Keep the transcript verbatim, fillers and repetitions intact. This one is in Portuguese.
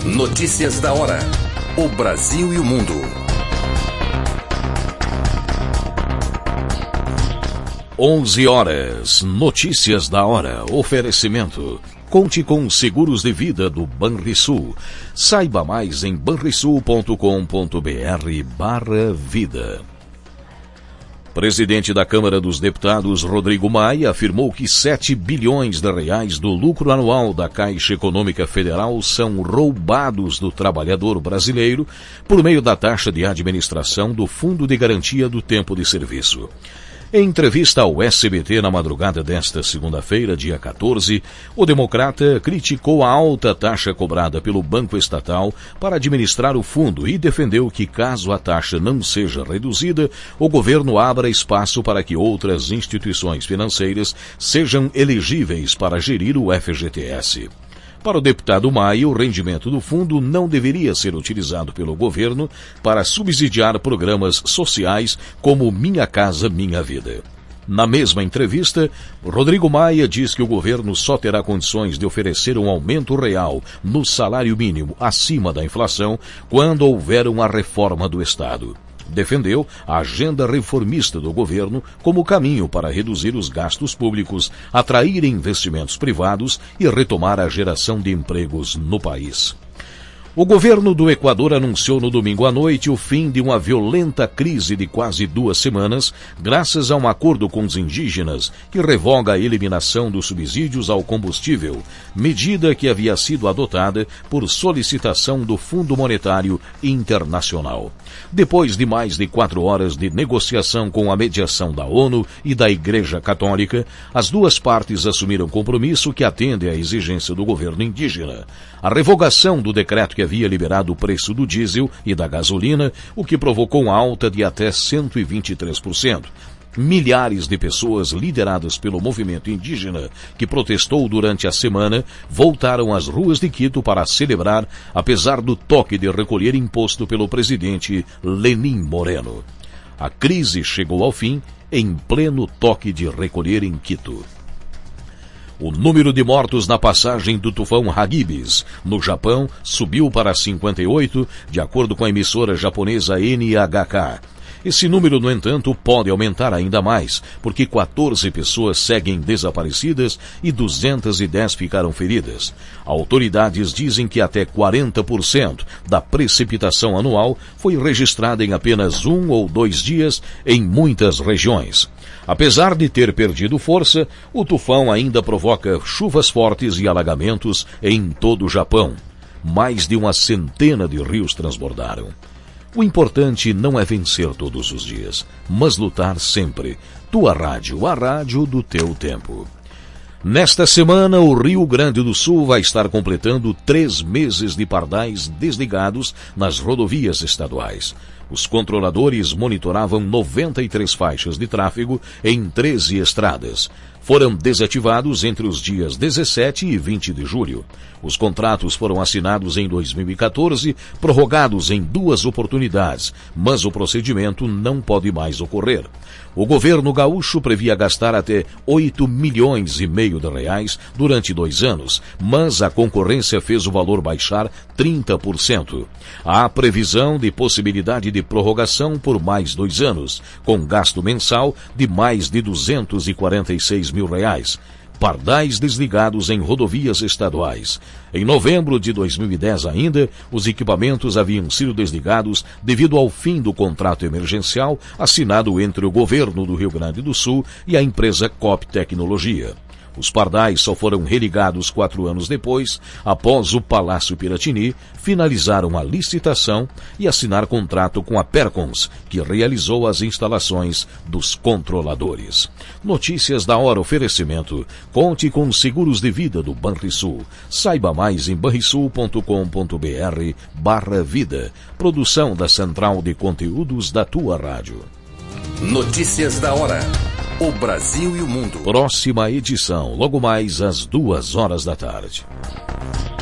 Notícias da hora. O Brasil e o mundo. onze horas. Notícias da hora. Oferecimento. Conte com Seguros de Vida do Banrisul. Saiba mais em banrisul ponto com ponto br barra vida. Presidente da Câmara dos Deputados, Rodrigo Maia, afirmou que sete bilhões de reais do lucro anual da Caixa Econômica Federal são roubados do trabalhador brasileiro por meio da taxa de administração do Fundo de Garantia do Tempo de Serviço. Em entrevista ao S B T na madrugada desta segunda-feira, dia quatorze, o democrata criticou a alta taxa cobrada pelo Banco Estatal para administrar o fundo e defendeu que, caso a taxa não seja reduzida, o governo abra espaço para que outras instituições financeiras sejam elegíveis para gerir o F G T S. Para o deputado Maia, o rendimento do fundo não deveria ser utilizado pelo governo para subsidiar programas sociais como Minha Casa Minha Vida. Na mesma entrevista, Rodrigo Maia diz que o governo só terá condições de oferecer um aumento real no salário mínimo acima da inflação quando houver uma reforma do Estado. Defendeu a agenda reformista do governo como caminho para reduzir os gastos públicos, atrair investimentos privados e retomar a geração de empregos no país. O governo do Equador anunciou no domingo à noite o fim de uma violenta crise de quase duas semanas, graças a um acordo com os indígenas que revoga a eliminação dos subsídios ao combustível, medida que havia sido adotada por solicitação do Fundo Monetário Internacional. Depois de mais de quatro horas de negociação com a mediação da ONU e da Igreja Católica, as duas partes assumiram compromisso que atende à exigência do governo indígena. A revogação do decreto que havia liberado o preço do diesel e da gasolina, o que provocou uma alta de até cento e vinte e três por cento. Milhares de pessoas lideradas pelo movimento indígena, que protestou durante a semana, voltaram às ruas de Quito para celebrar, apesar do toque de recolher imposto pelo presidente Lenín Moreno. A crise chegou ao fim em pleno toque de recolher em Quito. O número de mortos na passagem do tufão Hagibis, no Japão, subiu para cinquenta e oito, de acordo com a emissora japonesa N H K. Esse número, no entanto, pode aumentar ainda mais, porque quatorze pessoas seguem desaparecidas e duzentas e dez ficaram feridas. Autoridades dizem que até quarenta por cento da precipitação anual foi registrada em apenas um ou dois dias em muitas regiões. Apesar de ter perdido força, o tufão ainda provoca chuvas fortes e alagamentos em todo o Japão. Mais de uma centena de rios transbordaram. O importante não é vencer todos os dias, mas lutar sempre. Tua rádio, a rádio do teu tempo. Nesta semana, o Rio Grande do Sul vai estar completando três meses de pardais desligados nas rodovias estaduais. Os controladores monitoravam noventa e três faixas de tráfego em treze estradas. Foram desativados entre os dias dezessete e vinte de julho. Os contratos foram assinados em dois mil e quatorze, prorrogados em duas oportunidades, mas o procedimento não pode mais ocorrer. O governo gaúcho previa gastar até oito milhões e meio de reais durante dois anos, mas a concorrência fez o valor baixar trinta por cento. Há previsão de possibilidade de prorrogação por mais dois anos, com gasto mensal de mais de duzentos e quarenta e seis mil reais. Pardais desligados em rodovias estaduais. Em novembro de dois mil e dez ainda, os equipamentos haviam sido desligados devido ao fim do contrato emergencial assinado entre o governo do Rio Grande do Sul e a empresa Cop Tecnologia. Os pardais só foram religados quatro anos depois, após o Palácio Piratini finalizar uma licitação e assinar contrato com a Percons, que realizou as instalações dos controladores. Notícias da hora, oferecimento. Conte com Seguros de Vida do Banrisul. Saiba mais em banrisul ponto com ponto br barra vida. Produção da Central de Conteúdos da tua rádio. Notícias da hora. O Brasil e o mundo. Próxima edição, logo mais às duas horas da tarde.